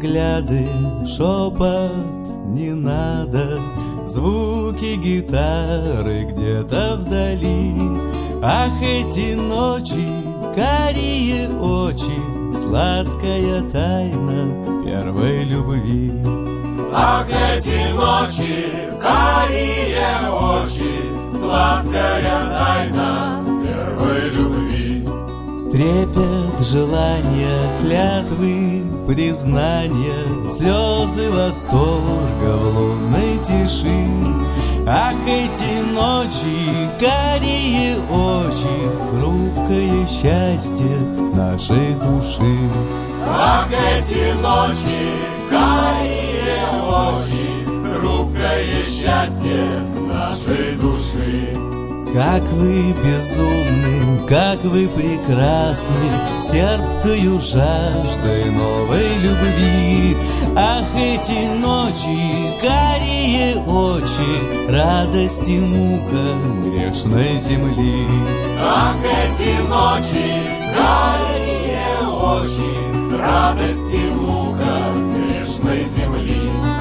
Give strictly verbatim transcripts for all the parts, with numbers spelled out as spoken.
взгляды, шепот не надо, звуки гитары где-то вдали. Ах, эти ночи, карие очи, сладкая тайна первой любви. Ах, эти ночи, карие очи, сладкая тайна первой любви. Трепет желания, клятвы, признания, слезы восторга в лунной тиши. Ах, эти ночи, карие очи, хрупкое счастье нашей души. Ах, эти ночи, карие очи, хрупкое счастье нашей души. Как вы безумны, как вы прекрасны, с терпкою жаждой новой любви. Ах, эти ночи, карие очи, радость и мука грешной земли. Ах, эти ночи, карие очи, радость и мука грешной земли.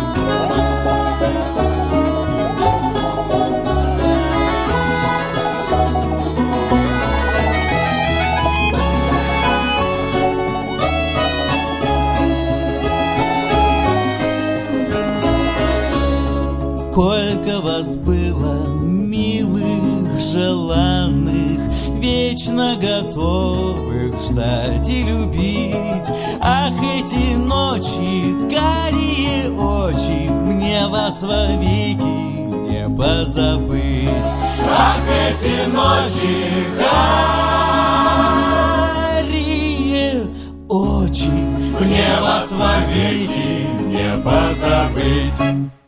Сколько вас было, милых, желанных, вечно готовых ждать и любить. Ах, эти ночи, карие очи, мне вас вовеки не позабыть. Ах, эти ночи, карие очи, мне вас вовеки не позабыть.